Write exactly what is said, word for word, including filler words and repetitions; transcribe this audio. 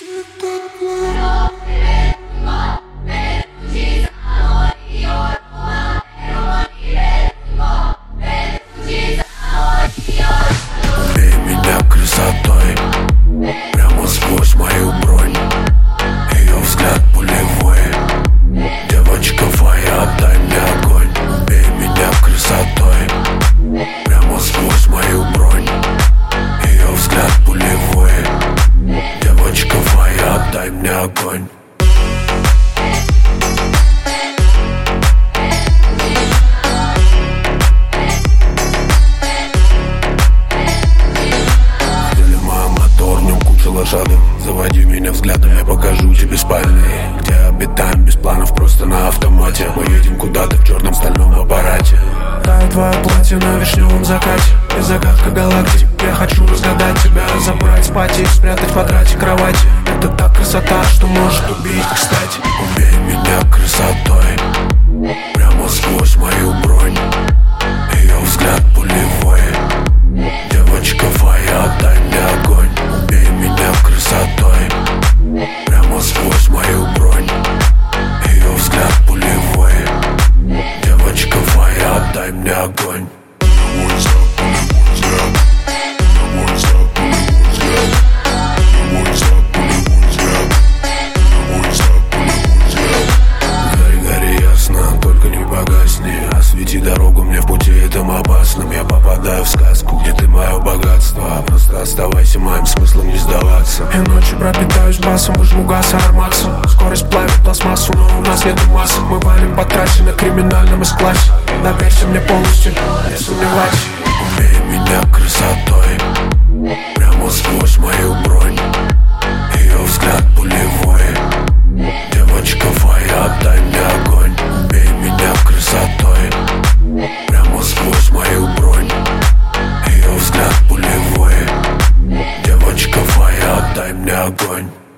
Убей меня красотой, прямо сквозь мою бронь. Ее взгляд пулевой. Девочка моя, отдай мне огонь. Убей меня красотой, прямо сквозь мою бронь. Ее взгляд пулевой. Девочка моя, отдай мне огонь. Лошадом. Заводи меня взглядом, я покажу тебе спальни, где обитаем без планов, просто на автомате. Мы едем куда-то в черном стальном аппарате. Тает твое платье на вишневом закате. Ты загадка галактик, я хочу разгадать тебя, забрать с пати, спрятать в квадрате кровати. Это та красота, что может убить, кстати. Убей меня красотой, прямо сквозь мою бронь. Ее взгляд пулевой. Девочка моя, отдай мне огонь. Убей меня красотой, прямо сквозь мою бронь. Ее взгляд пулевой. Девочка моя, отдай мне огонь. Гори, гори ясно, только не погасни. Освети дорогу мне в пути этом опасном. Я попадаю в сказку, где ты мое богатство. Просто оставайся моим смыслом, не сдаваться. Я ночью пропитаюсь басом, выжму газ ароматом. Скорость плавит пластмассу, но у нас нету масок. Мы валим по трассе на криминальном эс-классе. Доверься мне полностью, не сомневайся. Убей меня красотой, прямо сквозь мою бронь. Ее взгляд пулевой. Девочка моя, отдай мне огонь. Убей меня красотой, прямо сквозь мою бронь. Ее взгляд пулевой. Девочка моя, отдай мне огонь.